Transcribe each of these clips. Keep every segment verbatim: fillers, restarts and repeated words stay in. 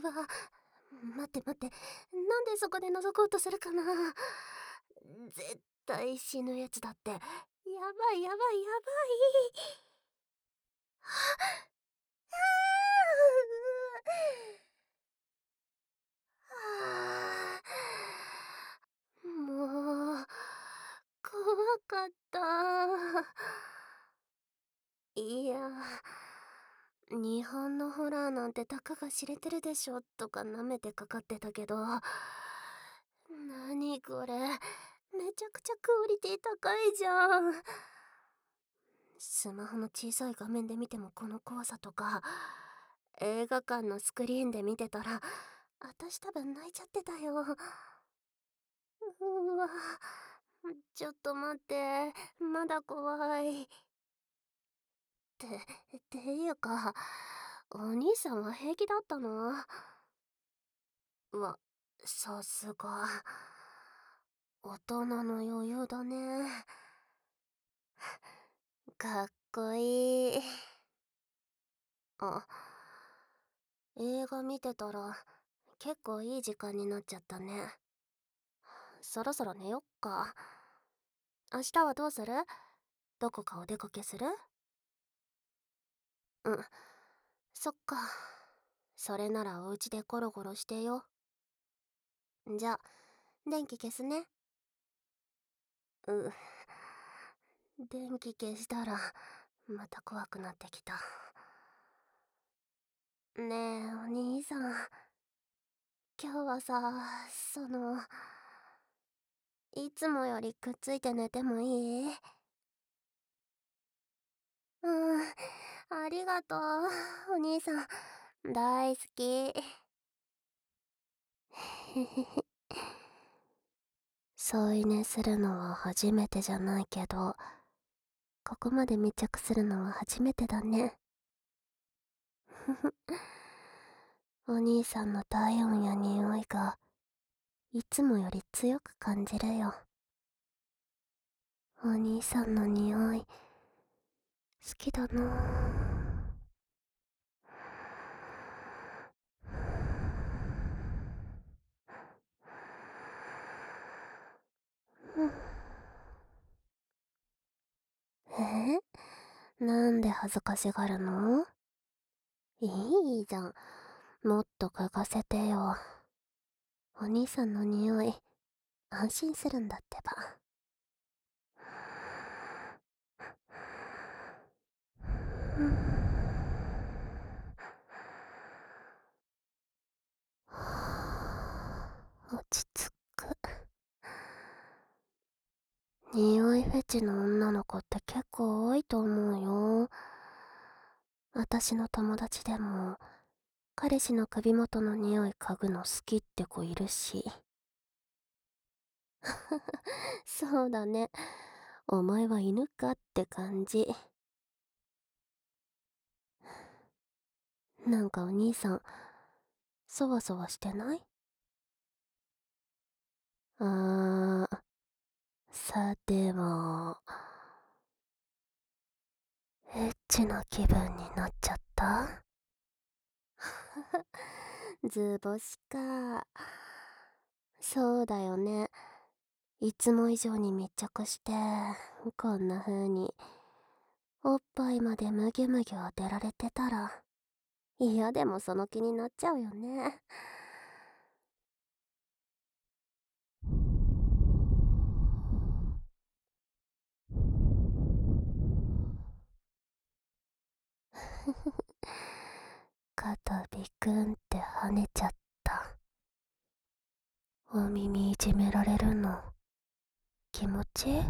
うわ、待って待って、なんでそこで覗こうとするかな。絶対死ぬやつだって。やばいやばいやばい。はあ、もう怖かった。いや、日本のホラーなんてたかが知れてるでしょとか舐めてかかってたけど、なにこれ、めちゃくちゃクオリティ高いじゃん。スマホの小さい画面で見てもこの怖さとか、映画館のスクリーンで見てたら私多分泣いちゃってたよ。うわ、ちょっと待って、まだ怖い。ってっていうか、お兄さんは平気だったの？わ、さすが大人の余裕だね。かっこいい。あ、映画見てたら結構いい時間になっちゃったね。そろそろ寝よっか。明日はどうする？どこかお出かけする？うん、そっか。それならお家でゴロゴロしてよ。じゃあ電気消すね。う電気消したらまた怖くなってきた。ねえお兄さん、今日はさ、そのいつもよりくっついて寝てもいい？うん、ありがとうお兄さん、大好き。添い寝するのは初めてじゃないけど、ここまで密着するのは初めてだね。お兄さんの体温や匂いがいつもより強く感じるよ。お兄さんの匂い好きだな。え？なんで恥ずかしがるの？いいじゃん、もっと嗅がせてよ。お兄さんの匂い安心するんだってば。落ち着く。匂いフェチの女の子って結構多いと思うよ。私の友達でも彼氏の首元の匂い嗅ぐの好きって子いるし。そうだね、お前は犬かって感じ。なんかお兄さんそわそわしてない？あー、さてはエッチな気分になっちゃった？図星か。そうだよね、いつも以上に密着してこんな風におっぱいまでムギュムギュ当てられてたら嫌でもその気になっちゃうよね。肩ビクンって跳ねちゃった。お耳いじめられるの気持ちいい？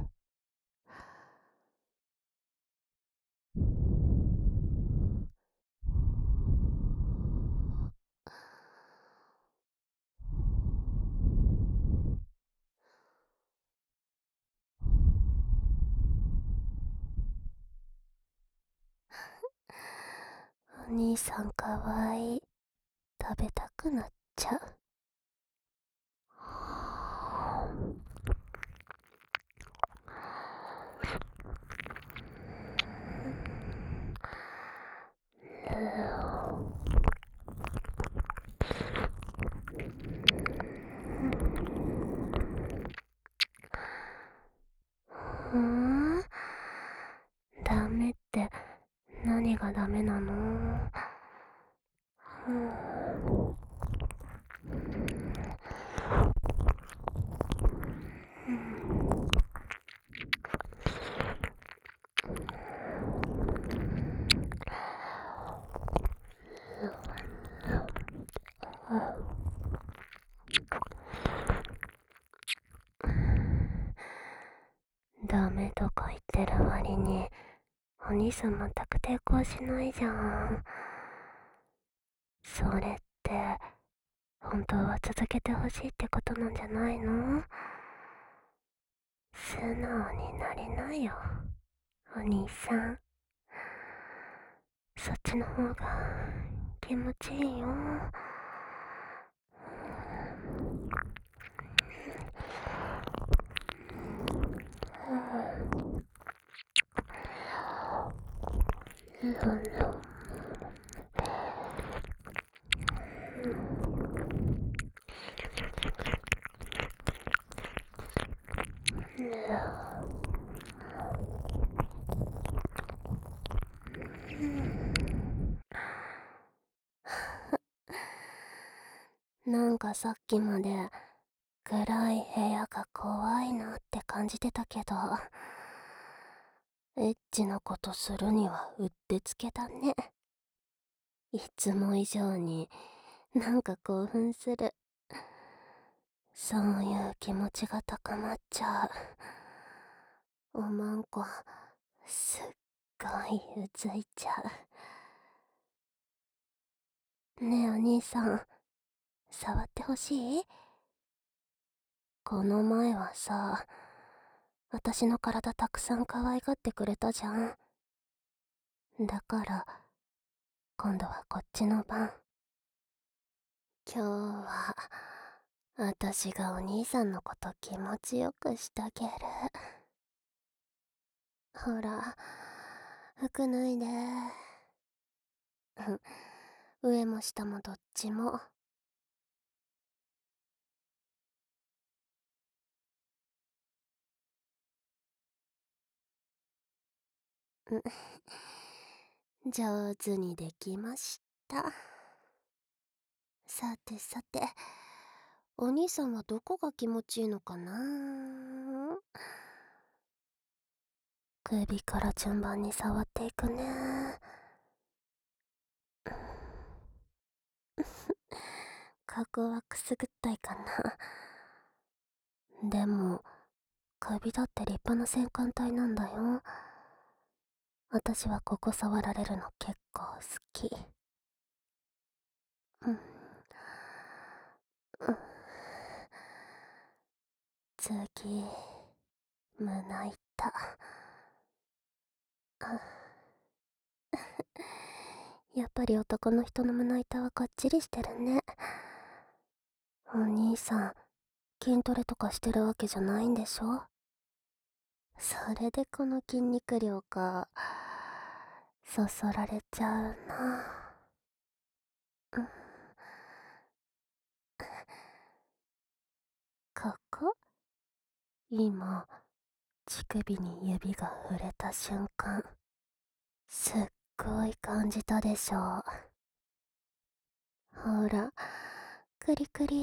お兄さんかわいい、食べたくなっちゃう。 がダメなの？ダメとか言ってる割にお兄さん全く抵抗しないじゃん。それって本当は続けてほしいってことなんじゃないの？素直になりなよ、お兄さん。そっちの方が気持ちいいよ。なんかさっきまで暗い部屋が怖いなって感じてたけど、エッチなことするにはうってつけだね。いつも以上になんか興奮する。そういう気持ちが高まっちゃう。おまんこすっごいうついちゃう。ねえお兄さん、触ってほしい？この前はさ、私の体たくさん可愛がってくれたじゃん。だから今度はこっちの番。今日は私がお兄さんのこと気持ちよくしてあげる。ほら、服脱いで。上も下もどっちも。上手にできました。さてさて、お兄さんはどこが気持ちいいのかな？首から順番に触っていくね。ここはくすぐったいかな。でも首だって立派な戦艦隊なんだよ。私はここ触られるの結構好き。うん、うん、次胸板。やっぱり男の人の胸板はかっちりしてるね。お兄さん筋トレとかしてるわけじゃないんでしょ？それでこの筋肉量か。そそられちゃうな。うん、ここ？今乳首に指が触れた瞬間、すっごい感じたでしょ？ほら、クリクリ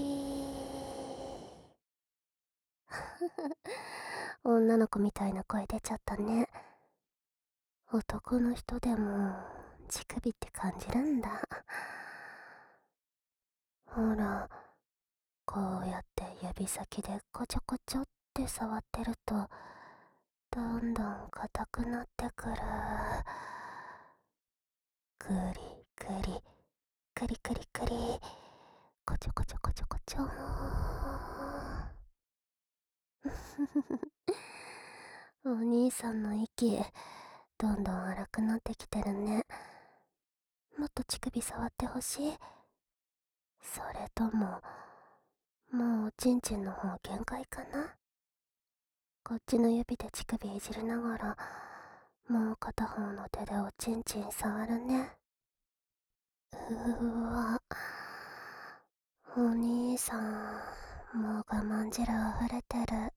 女の子みたいな声出ちゃったね。男の人でも乳首って感じるんだ。ほら、こうやって指先でコチョコチョって触ってるとどんどん硬くなってくる。クリクリクリクリクリ、コチョコチョコチョコチョお兄さんの息どんどん荒くなってきてるね。もっと乳首触ってほしい？それとももうおちんちんの方限界かな？こっちの指で乳首いじりながらもう片方の手でおちんちん触るね。うーわ、お兄さんもう我慢汁溢れてる。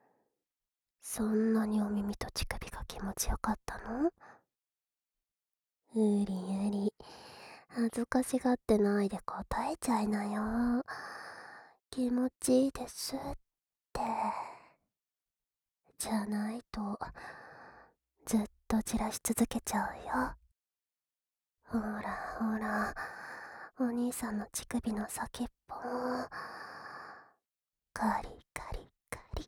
そんなにお耳と乳首が気持ちよかったの？ うりうり。恥ずかしがってないで答えちゃいなよ。気持ちいいですって。じゃないと、ずっと散らし続けちゃうよ。ほらほら、お兄さんの乳首の先っぽも、カリカリカリ。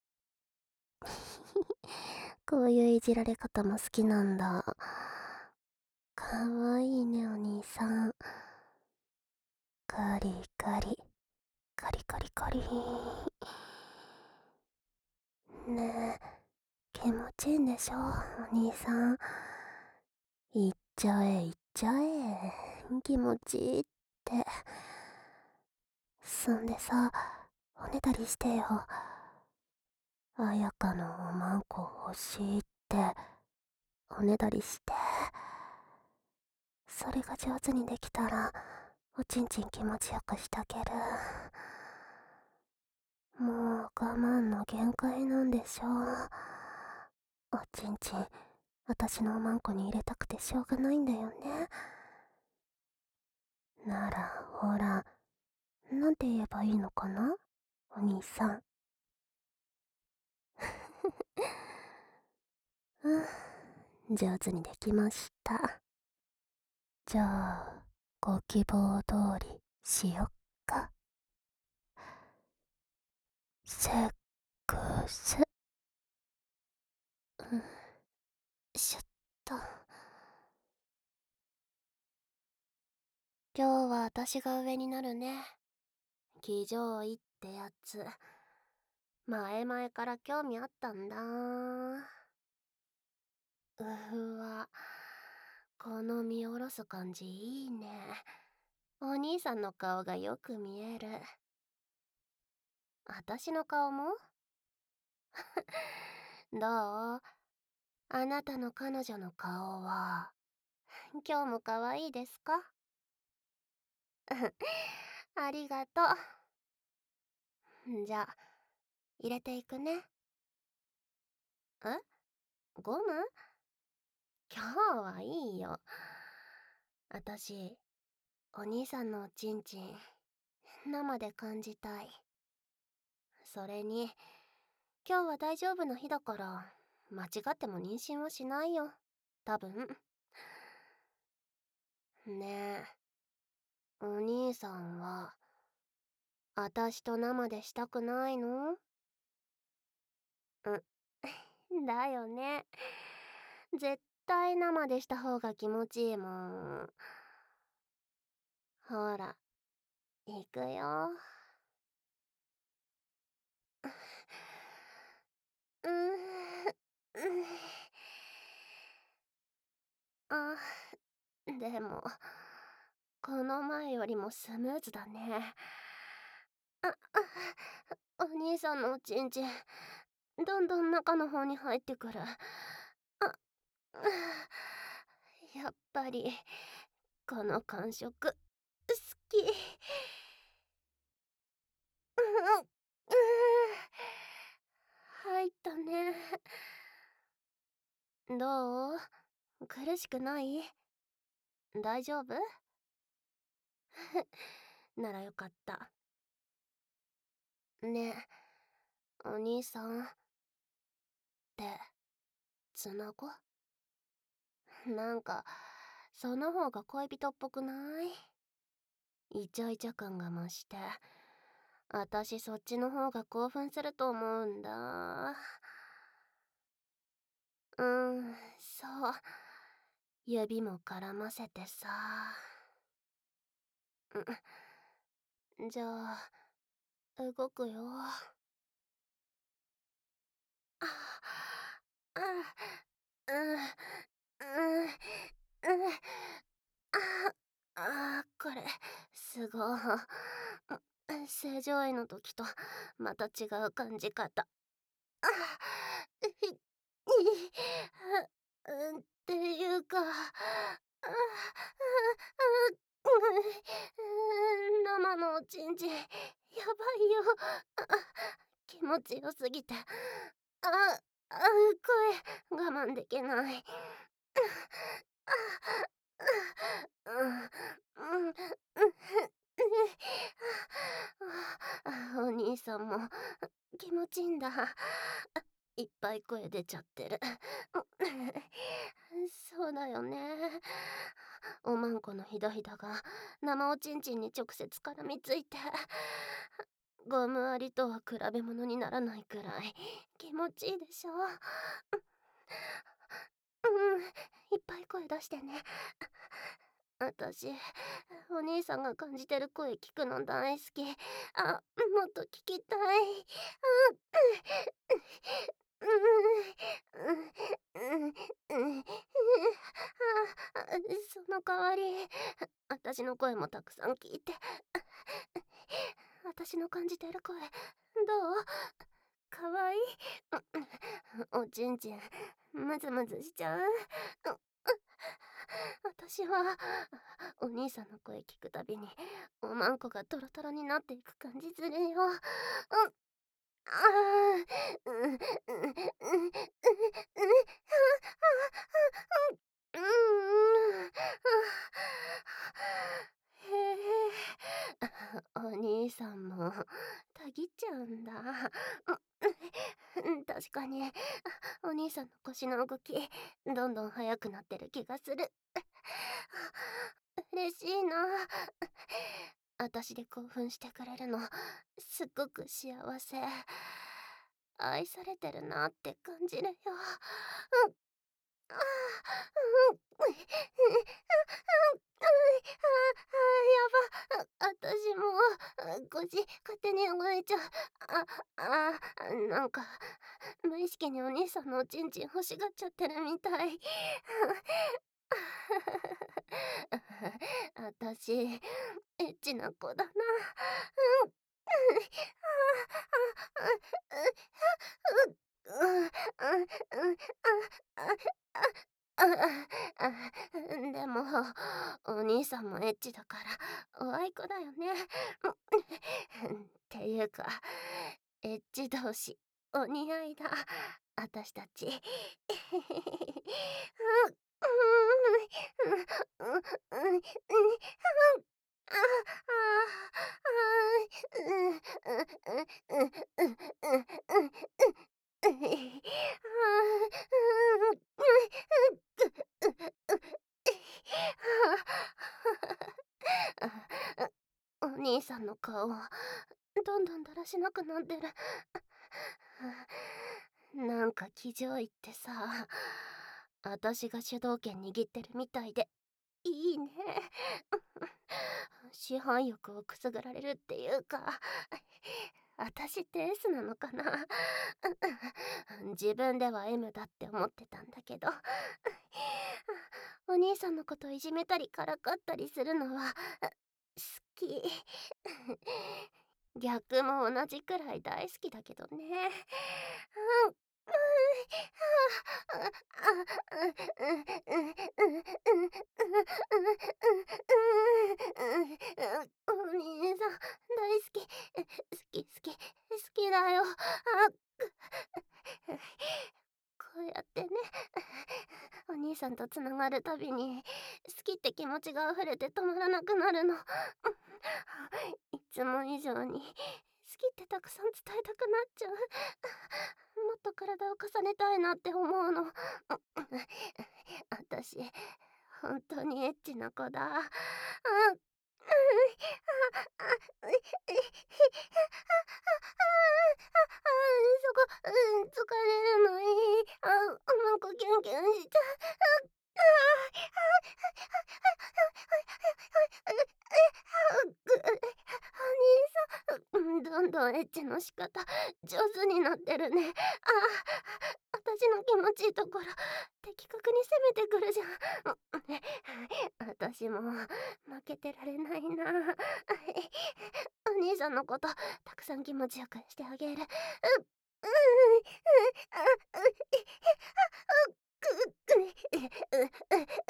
こういういじられ方も好きなんだ。かわいいね、お兄さん。カリカリ、カリカリカリ。ねえ、気持ちいいんでしょ、お兄さん。いっちゃえ、いっちゃえ。気持ちいいって。そんでさ、おねだりしてよ。彩香のおまんこ欲しいって、おねだりして。それが上手にできたら、おちんちん気持ちよくしてあげる。もう我慢の限界なんでしょ。おちんちん、私のおまんこに入れたくてしょうがないんだよね。なら、ほら、なんて言えばいいのかな、お兄さん。うん、上手にできました。じゃあ、ご希望通りしよっか。セックス。うん、しょっと。今日は私が上になるね。騎乗位ってやつ。前々から興味あったんだ。うふわ。この見下ろす感じいいね。お兄さんの顔がよく見える。私の顔もどう、あなたの彼女の顔は今日も可愛いですか？ありがとう。じゃあ入れていくね。え、ゴム？今日はいいよ。あたし、お兄さんのおちんちん生で感じたい。それに今日は大丈夫な日だから、間違っても妊娠はしないよ、多分。ねえ、お兄さんはあたしと生でしたくないの？うんだよね。絶対生でした方が気持ちいいもん。ほら、いくよ。うーん、うん、あ、でもこの前よりもスムーズだね。あ、あ、お兄さんのおちんちんどんどん中の方に入ってくる。あ、やっぱりこの感触好き。うん、うん、入ったね。どう？苦しくない？大丈夫？ならよかった。ねえ、お兄さんってつなご？なんかその方が恋人っぽくない？イチャイチャ感が増して、あたしそっちの方が興奮すると思うんだ。うん、そう。指も絡ませてさ。うん、じゃあ動くよ。ああ、うん、うん、うん、うん、ああ、これすごい。正常位の時とまた違う感じ方。あ、ひ、ひ、うん、っていうか、あ、あ、あ、うん、生のおちんちんやばいよ。あ、気持ちよすぎて、あ、あ、声我慢できない。 うん、うん、うん、あ、お兄さんも気持ちいいんだ。いっぱい声出ちゃってる。そうだよね。おまんこのひだひだが生おちんちんに直接絡みついて、ゴムアリとは比べ物にならないくらい気持ちいいでしょ。うん、いっぱい声出してね。あたし、お兄さんが感じてる声聞くの大好き。あ、もっと聞きたい。うん、うん、うん、うん、うん、あ、その代わり、あたしの声もたくさん聞いて。あたしの感じてる声、どう？かわいい？おちんちん、ムズムズしちゃう？私はお兄さんの声聞くたびにおまんこがトロトロになっていく感じするよ。うん、あー、うん、うん、うん、うん、うん、うん、うん、へえ、お兄さんもたぎっちゃうんだ。うん、確かにお兄さんの腰の動きどんどん速くなってる気がする。嬉しいな。あたしで興奮してくれるのすっごく幸せ。愛されてるなって感じるよ。うん、あー、うん、うん、あ、やば。あ、あたしも腰勝手に動いちゃう。あ、あ、なんか無意識にお兄さんのおちんちん欲しがっちゃってるみたい。あたしエッチな子だな。うん。うん、うん、うん、うん、あ、あ、あ、でもお兄さんもエッチだからおあいこだよね。っていうかエッチ同士お似合いだ、あたしたち。お兄さんの顔どんどんだらしなくなってる。なんか騎乗位ってさ、あたしが主導権握ってるみたいでいいね。支配欲をくすぐられるっていうか、あたしって エス なのかな。自分では エム だって思ってたんだけど、お兄さんのこといじめたりからかったりするのは好き。逆も同じくらい大好きだけどね。うん、お兄さん大好き、好き好き好きだよ。あ、こうやってね、お兄さんとつながるたびに好きって気持ちが溢れて止まらなくなるの。いつも以上に好きってたくさん伝えたくなっちゃう。もっと体を重ねたいなって思うの。あたし本当にエッチな子だ。あ、うん、そこ、うん、疲れるのいい。あ、なんかキュンキュンしちゃう。お兄さん、どんどんエッチの仕方上手になってるね。あ、私の気持ちいいところ的確に攻めてくるじゃん。私も負けてられないな。お兄さんのことたくさん気持ちよくしてあげる。う、うん、うん、あ、う、く、く、う、う、う、う、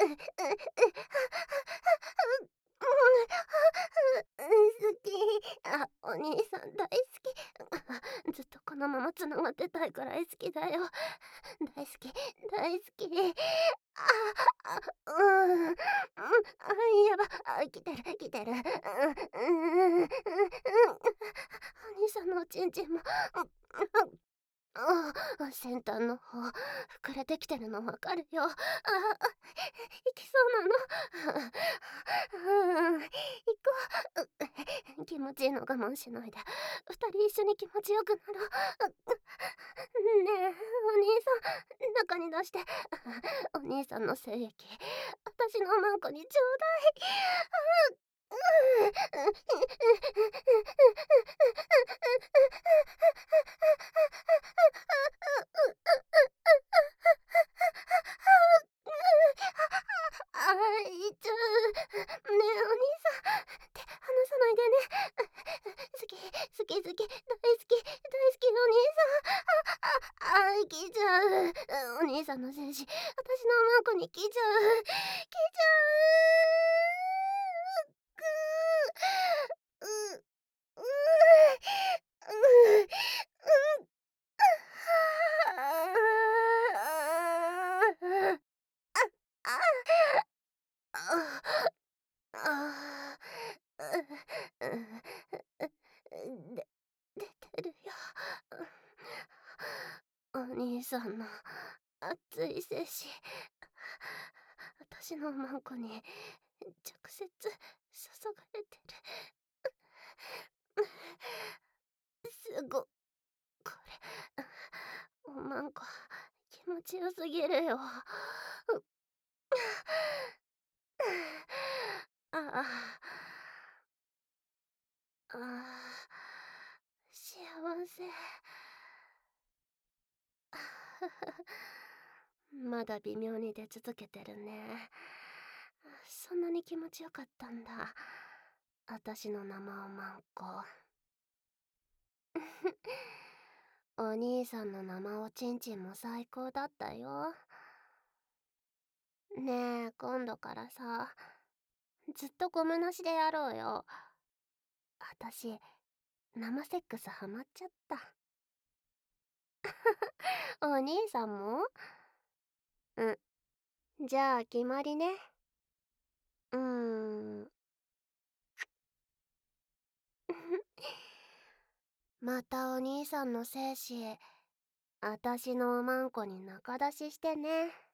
好き。あ、お兄さん大好き。ずっとこのままつながってたいくらい好きだよ。大好き、大好き。あ、あ、 ん、うん、あ、やば、あ、来てる来てる。うん、うん、うん、うん、うん、お兄さんのおちんちんも、うん、うん、ああ、先端の方、膨れてきてるのわかるよ。ああ、いきそうなの。うん、行こう。う気持ちいいの我慢しないで。二人一緒に気持ちよくなろう。ねえ、お兄さん、中に出して。お兄さんの精液、私のマンコにちょうだい。ああ、いっちゃう。ねえ、お兄さん、手離さないでね。好き、好き好き、大好き、大好き、お兄さん。あ、あ、あ、来ちゃう。お兄さんの精子、私のマンコに来ちゃう。来ちゃう。ぐー。う、う、う、う、う、ああ、ああ、で、出てるよ。お兄さんの熱い精子、私のマンコに直接注がれてる。すご、これ、おまんこ、気持ちよすぎるよ。ああ、ああ、幸せ。まだ微妙に出続けてるね。そんなに気持ちよかったんだ。私の生おまんこ。お兄さんの生おちんちんも最高だったよ。ねえ、今度からさ、ずっとゴムなしでやろうよ。私、生セックスハマっちゃった。お兄さんも？うん。じゃあ決まりね。うーん。またお兄さんの精子、あたしのおまんこに中出ししてね。